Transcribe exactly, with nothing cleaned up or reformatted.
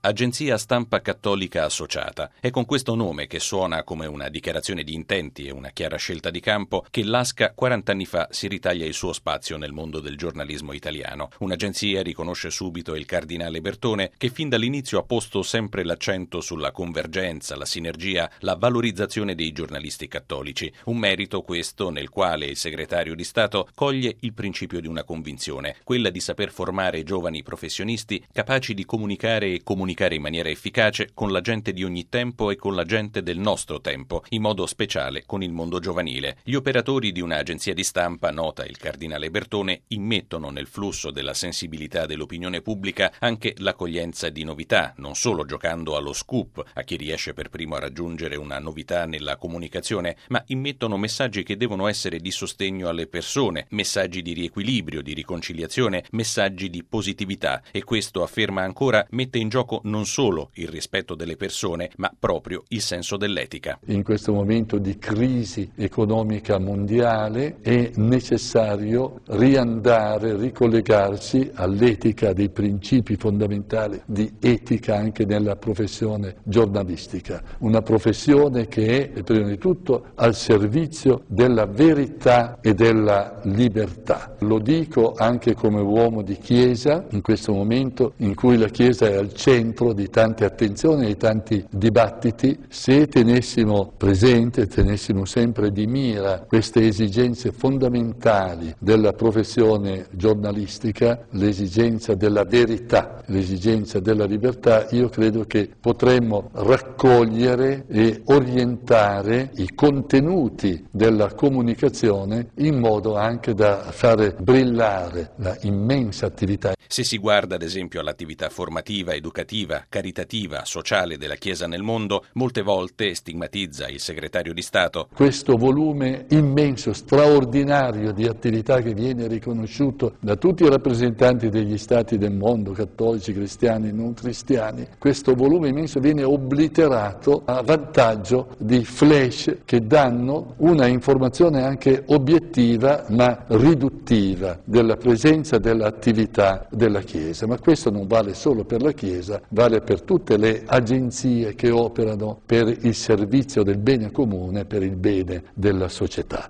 Agenzia Stampa Cattolica Associata. È con questo nome, che suona come una dichiarazione di intenti e una chiara scelta di campo, che l'A S C A quaranta anni fa si ritaglia il suo spazio nel mondo del giornalismo italiano. Un'agenzia, riconosce subito il cardinale Bertone, che fin dall'inizio ha posto sempre l'accento sulla convergenza, la sinergia, la valorizzazione dei giornalisti cattolici. Un merito questo nel quale il segretario di Stato coglie il principio di una convinzione, quella di saper formare giovani professionisti capaci di comunicare e comunicare in maniera efficace con la gente di ogni tempo e con la gente del nostro tempo, in modo speciale con il mondo giovanile. Gli operatori di un'agenzia di stampa, nota il cardinale Bertone, immettono nel flusso della sensibilità dell'opinione pubblica anche l'accoglienza di novità, non solo giocando allo scoop a chi riesce per primo a raggiungere una novità nella comunicazione, ma immettono messaggi che devono essere di sostegno alle persone, messaggi di riequilibrio, di riconciliazione, messaggi di positività, e questo, afferma ancora, mette in gioco non solo il rispetto delle persone, ma proprio il senso dell'etica. In questo momento di crisi economica mondiale è necessario riandare, ricollegarsi all'etica, dei principi fondamentali di etica anche nella professione giornalistica. Una professione che è prima di tutto al servizio della verità e della libertà. Lo dico anche come uomo di Chiesa, in questo momento in cui la Chiesa è al centro di tante attenzioni e di tanti dibattiti. Se tenessimo presente, tenessimo sempre di mira queste esigenze fondamentali della professione giornalistica, l'esigenza della verità, l'esigenza della libertà, io credo che potremmo raccogliere e orientare i contenuti della comunicazione in modo anche da fare brillare la immensa attività. Se si guarda ad esempio all'attività formativa, educativa, caritativa, sociale della Chiesa nel mondo, molte volte, stigmatizza il segretario di Stato, questo volume immenso, straordinario di attività che viene riconosciuto da tutti i rappresentanti degli stati del mondo, cattolici, cristiani, non cristiani, questo volume immenso viene obliterato a vantaggio di flash che danno una informazione anche obiettiva ma riduttiva della presenza dell'attività della Chiesa. Ma questo non vale solo per la Chiesa, vale per tutte le agenzie che operano per il servizio del bene comune, per il bene della società.